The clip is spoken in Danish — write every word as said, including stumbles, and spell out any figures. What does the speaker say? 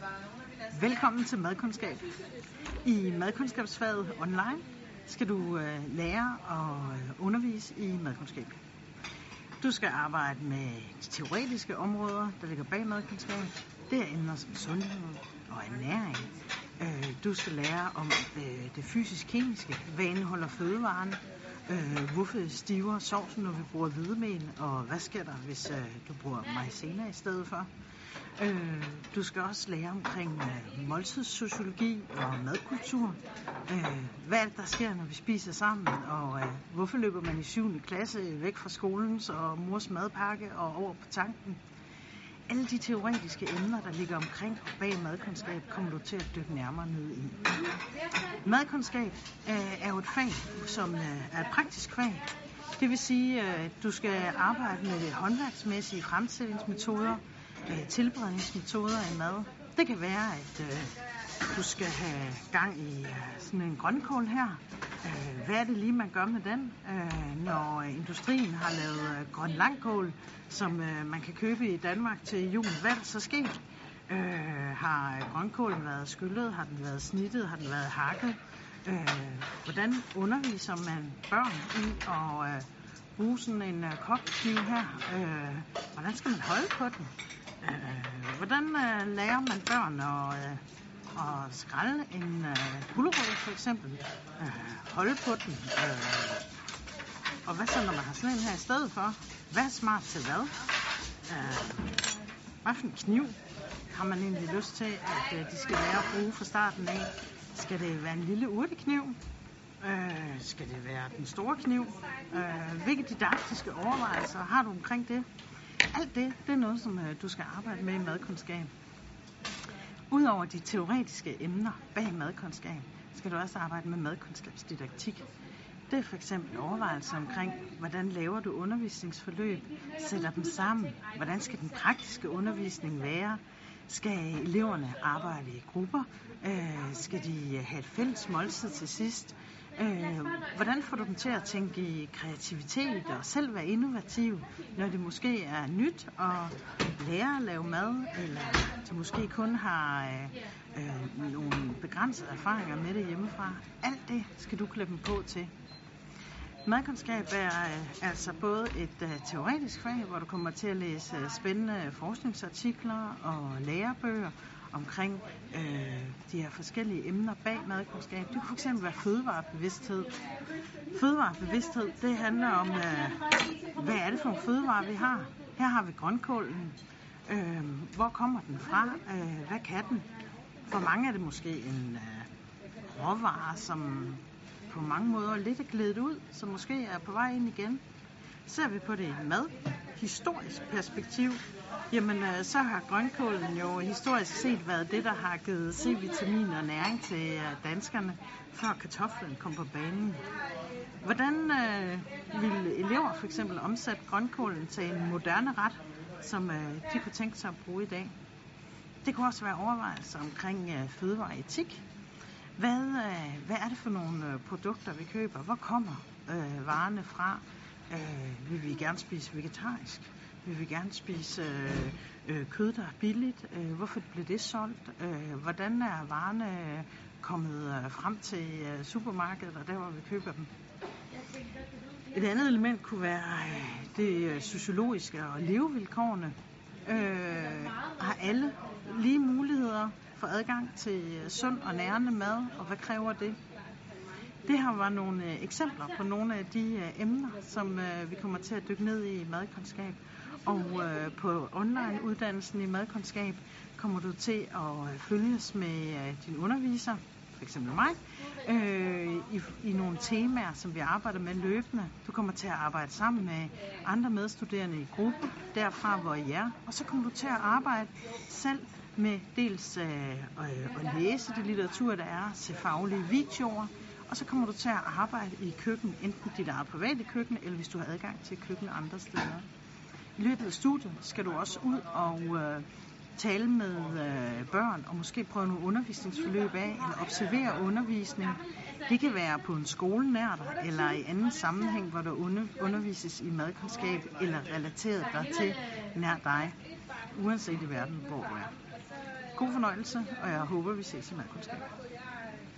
Velkommen til madkundskab. I madkundskabsfaget online skal du øh, lære og øh, undervise i madkundskab. Du skal arbejde med de teoretiske områder, der ligger bag madkundskab. Det er emner som sundhed og ernæring. Øh, du skal lære om øh, det fysisk-kemiske. Hvad indeholder fødevaren? Øh, hvorfor stiver sovsen, når vi bruger hvidemel? Og hvad sker der, hvis øh, du bruger maizena i stedet for? Øh, du skal også lære omkring øh, måltidssociologi og madkultur. Øh, hvad er det, der sker, når vi spiser sammen? Og øh, hvorfor løber man i syvende klasse væk fra skolens og mors madpakke og over på tanken? Alle de teoretiske emner, der ligger omkring og bag madkundskab, kommer du til at dykke nærmere ned i. Madkundskab øh, er jo et fag, som øh, er et praktisk fag. Det vil sige, at øh, du skal arbejde med håndværksmæssige fremstillingsmetoder, øh, tilberedningsmetoder i mad. Det kan være, at øh, du skal have gang i øh, sådan en grønkål her. Øh, hvad er det lige, man gør med den, øh, når industrien har lavet øh, grøn langkål, som øh, man kan købe i Danmark til julen? Hvad er det så sket? Øh, har grønkålen været skyllet? Har den været snittet? Har den været hakket? Øh, hvordan underviser man børn i at øh, bruge sådan en øh, kokkekniv her? Øh, hvordan skal man holde på den? Øh, hvordan øh, lærer man børn at øh, og skrælle en øh, gulerod for eksempel, øh, holde på den, øh, og hvad så når man har sådan en her i stedet for? Hvad er smart til hvad? Øh, hvad for en kniv har man egentlig lyst til, at øh, de skal lære at bruge fra starten af? Skal det være en lille urtekniv? Øh, skal det være den store kniv? Øh, hvilke didaktiske overvejelser har du omkring det? Alt det, det er noget, som øh, du skal arbejde med i madkundskab. Udover de teoretiske emner bag madkundskab, skal du også arbejde med madkundskabsdidaktik. Det er for eksempel overvejelser omkring, hvordan laver du undervisningsforløb, sætter dem sammen, hvordan skal den praktiske undervisning være, skal eleverne arbejde i grupper, øh, skal de have et fælles måltid til sidst, øh, hvordan får du dem til at tænke i kreativitet og selv være innovative, når det måske er nyt at lære at lave mad, eller de måske kun har øh, øh, nogle begrænsede erfaringer med det hjemmefra. Alt det skal du klæde dem på til. Madkundskab er øh, altså både et øh, teoretisk fag, hvor du kommer til at læse øh, spændende forskningsartikler og lærebøger omkring øh, de her forskellige emner bag madkundskab. Det kunne fx være fødevarebevidsthed. Fødevarebevidsthed, det handler om, øh, hvad er det for en fødevare, vi har? Her har vi grønkålen. Øh, hvor kommer den fra? Øh, hvad kan den? For mange er det måske en øh, råvare, som på mange måder lidt er glædet ud, som måske er på vej ind igen. Ser vi på det i et mad, historisk perspektiv, jamen øh, så har grønkålen jo historisk set været det, der har givet C-vitamin og næring til øh, danskerne, før kartoflen kom på banen. Hvordan øh, vil elever for eksempel omsætte grønkålen til en moderne ret, som øh, de kunne tænke sig at bruge i dag? Det kunne også være overvejelser omkring øh, fødevareetik. Hvad, øh, hvad er det for nogle øh, produkter, vi køber? Hvor kommer øh, varerne fra? Øh, vil vi gerne spise vegetarisk? Vil vi gerne spise øh, øh, kød, der er billigt? Øh, hvorfor bliver det solgt? Øh, hvordan er varerne kommet øh, frem til øh, supermarkedet og der, hvor vi køber dem? Et andet element kunne være øh, det øh, sociologiske og levevilkårene. Øh, har alle lige muligheder for adgang til øh, sund og nærende mad, og hvad kræver det? Det her var nogle øh, eksempler på nogle af de øh, emner, som øh, vi kommer til at dykke ned i madkundskab. Og øh, på online-uddannelsen i madkundskab kommer du til at øh, følges med øh, din underviser, for eksempel mig, øh, i, i nogle temaer, som vi arbejder med løbende. Du kommer til at arbejde sammen med andre medstuderende i gruppen, derfra hvor I er. Og så kommer du til at arbejde selv med dels øh, øh, at læse det litteratur, der er, se faglige videoer, og så kommer du til at arbejde i køkken, enten dit eget private køkken, eller hvis du har adgang til køkken andre steder. I løbet af studiet skal du også ud og øh, tale med øh, børn, og måske prøve nogle undervisningsforløb af, eller observere undervisning. Det kan være på en skole nær dig, eller i anden sammenhæng, hvor der under, undervises i madkundskab, eller relateret dig til nær dig, uanset i verden, hvor du er. God fornøjelse, og jeg håber, vi ses i madkundskab.